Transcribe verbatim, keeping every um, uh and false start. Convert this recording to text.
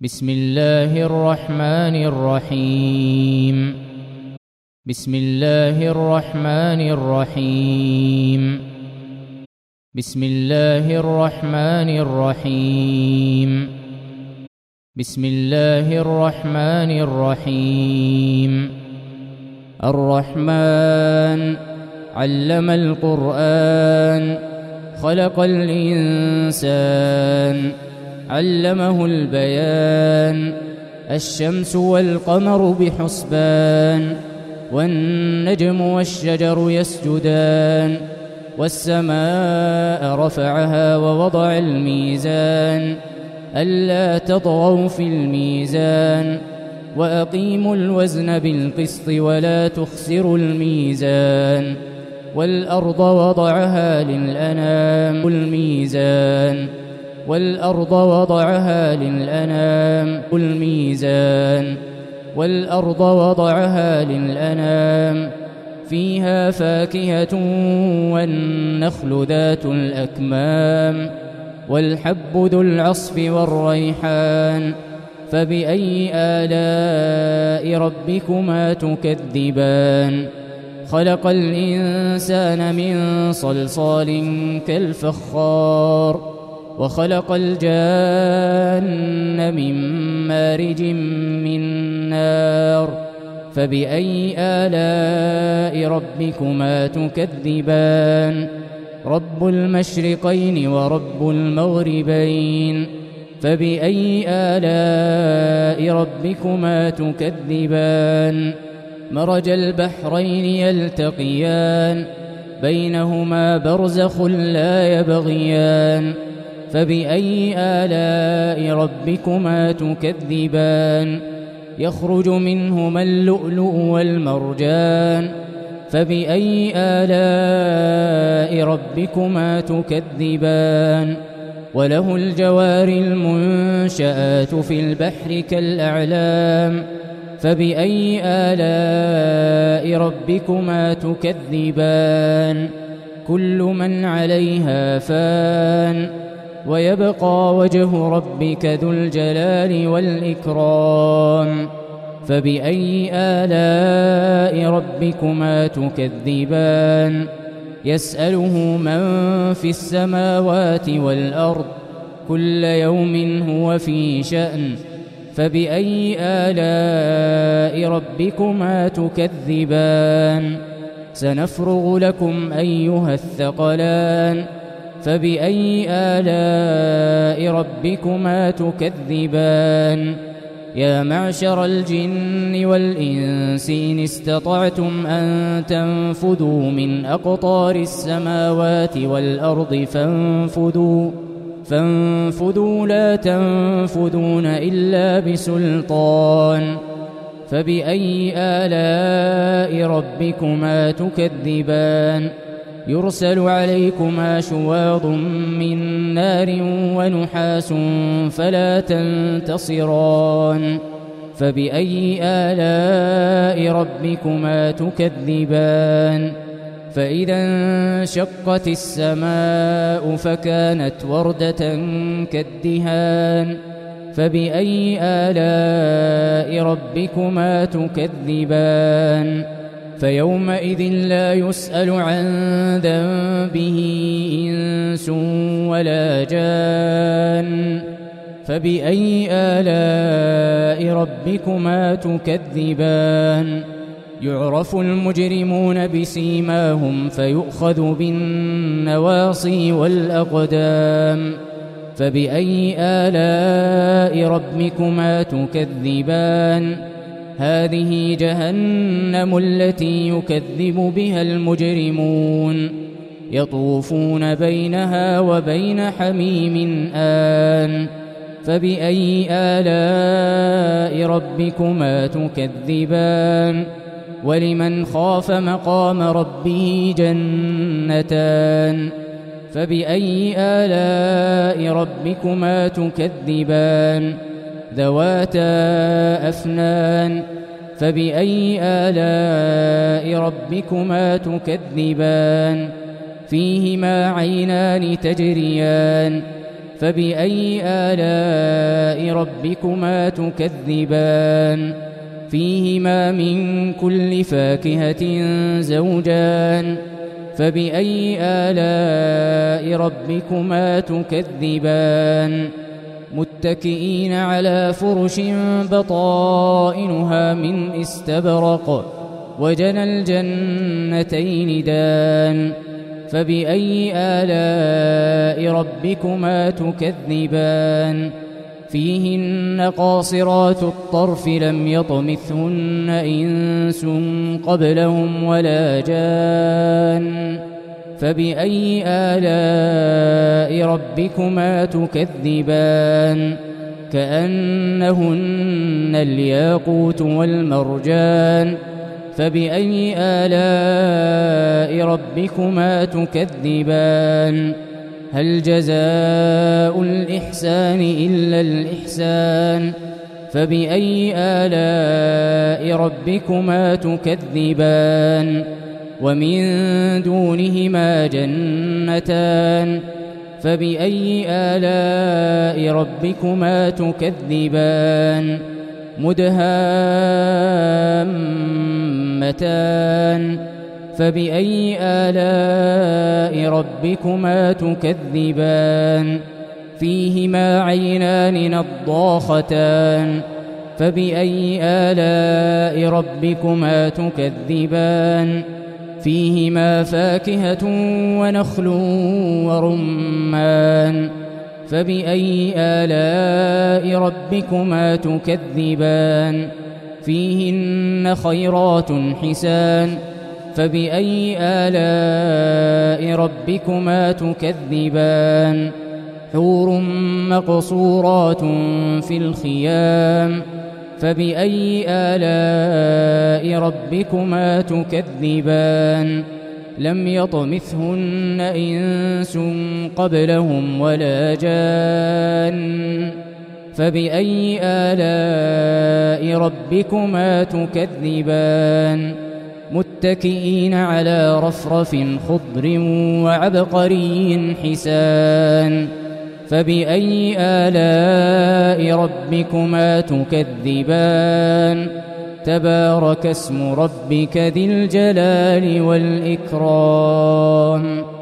بسم الله الرحمن الرحيم. بسم الله الرحمن الرحيم. بسم الله الرحمن الرحيم. بسم الله الرحمن الرحيم. الرحمن علم القرآن خلق الإنسان علمه البيان. الشمس والقمر بحسبان والنجم والشجر يسجدان. والسماء رفعها ووضع الميزان ألا تطغوا في الميزان وأقيموا الوزن بالقسط ولا تخسروا الميزان. والأرض وضعها للأنام الميزان والأرض وضعها للأنام الميزان والأرض وضعها للأنام فيها فاكهة والنخل ذات الأكمام والحب ذو العصف والريحان. فبأي آلاء ربكما تكذبان؟ خلق الإنسان من صلصال كالفخار وخلق الجان من مارج من نار. فبأي آلاء ربكما تكذبان؟ رب المشرقين ورب المغربين. فبأي آلاء ربكما تكذبان؟ مرج البحرين يلتقيان بينهما برزخ لا يبغيان. فبأي آلاء ربكما تكذبان؟ يخرج منهما اللؤلؤ والمرجان. فبأي آلاء ربكما تكذبان؟ وله الجوار المنشآت في البحر كالأعلام. فبأي آلاء ربكما تكذبان؟ كل من عليها فان ويبقى وجه ربك ذو الجلال والإكرام. فبأي آلاء ربكما تكذبان؟ يسأله من في السماوات والأرض كل يوم هو في شأن. فبأي آلاء ربكما تكذبان؟ سنفرغ لكم أيها الثقلان. فبأي آلاء ربكما تكذبان؟ يا معشر الجن والإنس إن استطعتم أن تنفذوا من أقطار السماوات والأرض فانفذوا فانفذوا لا تنفذون إلا بسلطان. فبأي آلاء ربكما تكذبان؟ يرسل عليكما شواظ من نار ونحاس فلا تنتصران. فبأي آلاء ربكما تكذبان؟ فإذا انشقت السماء فكانت وردة كالدهان. فبأي آلاء ربكما تكذبان؟ فيومئذ لا يسأل عن ذنبه إنس ولا جان. فبأي آلاء ربكما تكذبان؟ يعرف المجرمون بسيماهم فيؤخذ بالنواصي والأقدام. فبأي آلاء ربكما تكذبان؟ هذه جهنم التي يكذب بها المجرمون يطوفون بينها وبين حميم آن. فبأي آلاء ربكما تكذبان؟ ولمن خاف مقام ربه جنتان. فبأي آلاء ربكما تكذبان؟ ذواتا أفنان. فبأي آلاء ربكما تكذبان؟ فيهما عينان تجريان فبأي آلاء ربكما تكذبان فيهما من كل فاكهة زوجان فبأي آلاء ربكما تكذبان متكئين على فرش بطائنها من استبرق وجنى الجنتين دان فبأي آلاء ربكما تكذبان فيهن قاصرات الطرف لم يطمثهن إنس قبلهم ولا جان فبأي آلاء ربكما تكذبان كأنهن الياقوت والمرجان فبأي آلاء ربكما تكذبان هل جزاء الإحسان إلا الإحسان فبأي آلاء ربكما تكذبان ومن دونهما جنتان فبأي آلاء ربكما تكذبان مدهامتان فبأي آلاء ربكما تكذبان فيهما عينان نضاختان فبأي آلاء ربكما تكذبان فيهما فاكهة ونخل ورمان فبأي آلاء ربكما تكذبان فيهن خيرات حسان فبأي آلاء ربكما تكذبان حور مقصورات في الخيام فبأي آلاء ربكما تكذبان لم يطمثهن إنس قبلهم ولا جان فبأي آلاء ربكما تكذبان متكئين على رفرف خضر وعبقري حسان فبأي آلاء ربكما تكذبان تبارك اسم ربك ذي الجلال والإكرام